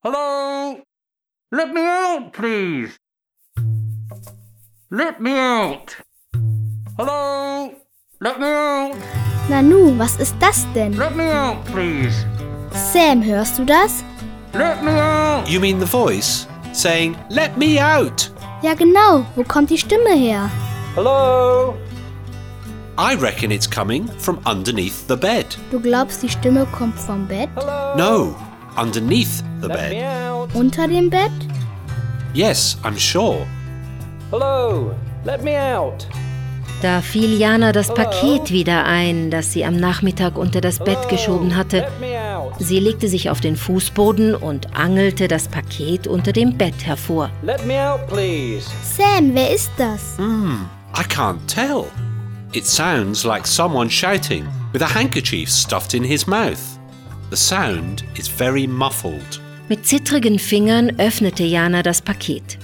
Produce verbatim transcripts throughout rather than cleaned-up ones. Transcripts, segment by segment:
Hello? Let me out, please. Let me out. Hello? Let me out. Nanu, was ist das denn? Let me out, please. Sam, hörst du das? Let me out. You mean the voice saying, "Let me out"? Ja genau, wo kommt die Stimme her? Hello? I reckon it's coming from underneath the bed. Du glaubst, die Stimme kommt vom Bett? Hello? No, underneath the Let me bed. out. Unter dem Bett? Yes, I'm sure. Hello? Let me out. Da fiel Jana das Paket wieder ein, das sie am Nachmittag unter das Bett geschoben hatte. Let me out. Sie legte sich auf den Fußboden und angelte das Paket unter dem Bett hervor. Let me out, please. Sam, wer ist das? Hmm, I can't tell. It sounds like someone shouting with a handkerchief stuffed in his mouth. The sound is very muffled. Mit zittrigen Fingern öffnete Jana das Paket.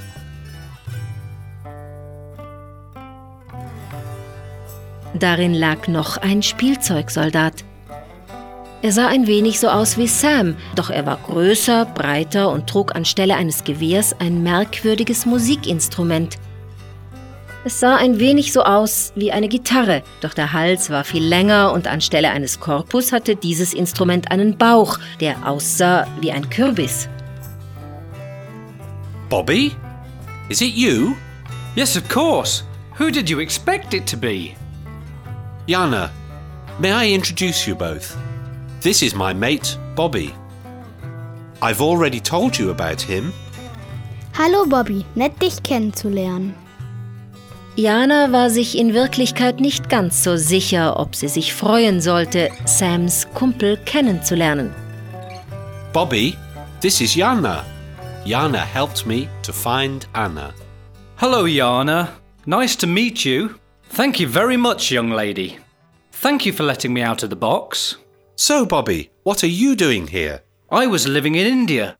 Darin lag noch ein Spielzeugsoldat. Er sah ein wenig so aus wie Sam, doch er war größer, breiter und trug anstelle eines Gewehrs ein merkwürdiges Musikinstrument. Es sah ein wenig so aus wie eine Gitarre, doch der Hals war viel länger und anstelle eines Korpus hatte dieses Instrument einen Bauch, der aussah wie ein Kürbis. Bobby? Is it you? Yes, of course. Who did you expect it to be? Jana, may I introduce you both? This is my mate, Bobby. I've already told you about him. Hallo Bobby, nett dich kennenzulernen. Jana war sich in Wirklichkeit nicht ganz so sicher, ob sie sich freuen sollte, Sams Kumpel kennenzulernen. Bobby, this is Jana. Jana helped me to find Anna. Hello, Jana. Nice to meet you. Thank you very much, young lady. Thank you for letting me out of the box. So, Bobby, what are you doing here? I was living in India.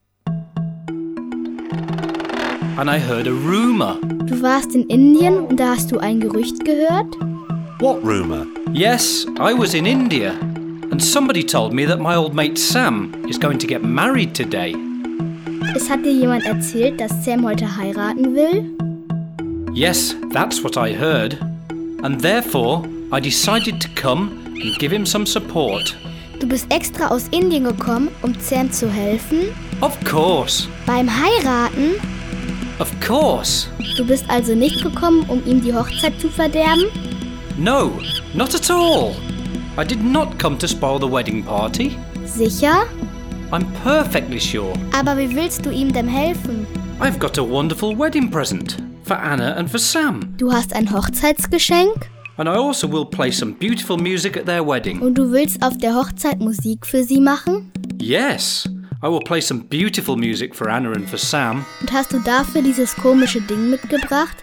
And I heard a rumour. Du warst in Indien und da hast du ein Gerücht gehört? What rumour? Yes, I was in India. And somebody told me that my old mate Sam is going to get married today. Es hat dir jemand erzählt, dass Sam heute heiraten will? Yes, that's what I heard. And therefore, I decided to come and give him some support. Du bist extra aus Indien gekommen, um Sam zu helfen? Of course, Beim Heiraten? of course. Du bist also nicht gekommen, um ihm die Hochzeit zu verderben? No, not at all. I did not come to spoil the wedding party. Sicher? I'm perfectly sure. Aber wie willst du ihm denn helfen? I've got a wonderful wedding present for Anna and for Sam. Du hast ein Hochzeitsgeschenk And I also will play some beautiful music at their wedding. und du willst auf der Hochzeit Musik für sie machen? Yes, I will play some beautiful music for Anna and for Sam. Und hast du dafür dieses komische Ding mitgebracht?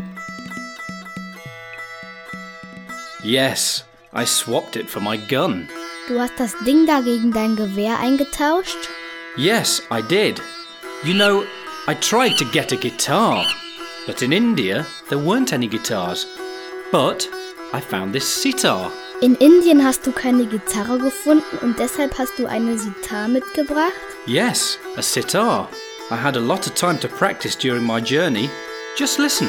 Yes, I swapped it for my gun. Du hast das Ding da gegen dein Gewehr eingetauscht? Yes, I did. You know, I tried to get a guitar, but in India there weren't any guitars. But I found this sitar. In Indien hast du keine Gitarre gefunden und deshalb hast du eine Sitar mitgebracht? Yes, a sitar. I had a lot of time to practice during my journey. Just listen.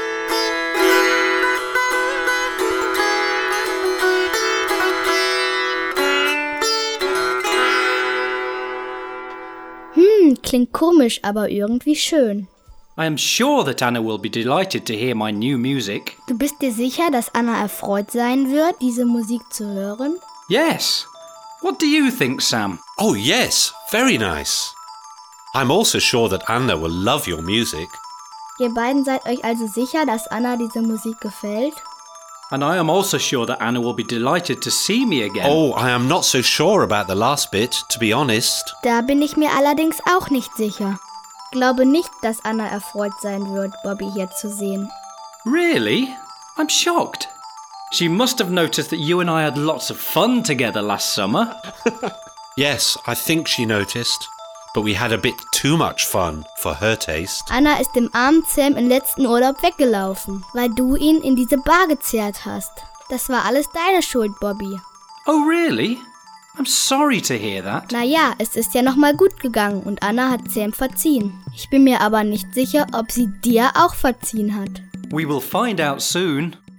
Hm, klingt komisch, aber irgendwie schön. I am sure that Anna will be delighted to hear my new music. Du bist dir sicher, dass Anna erfreut sein wird, diese Musik zu hören? Yes. What do you think, Sam? Oh, yes, very nice. I'm also sure that Anna will love your music. Ihr beiden seid euch also sicher, dass Anna diese Musik gefällt? And I am also sure that Anna will be delighted to see me again. Oh, I am not so sure about the last bit, to be honest. Da bin ich mir allerdings auch nicht sicher. Glaube nicht, dass Anna erfreut sein wird, Bobby hier zu sehen. Really? I'm shocked. She must have noticed that you and I had lots of fun together last summer. Yes, I think she noticed. But we had a bit too much fun for her taste. Anna ist dem armen Sam im letzten Urlaub weggelaufen, weil du ihn in diese Bar gezerrt hast. Das war alles deine Schuld, Bobby. Oh, really? I'm sorry to hear that. Naja, es ist ja nochmal gut gegangen und Anna hat Sam verziehen. Ich bin mir aber nicht sicher, ob sie dir auch verziehen hat. We will find out soon.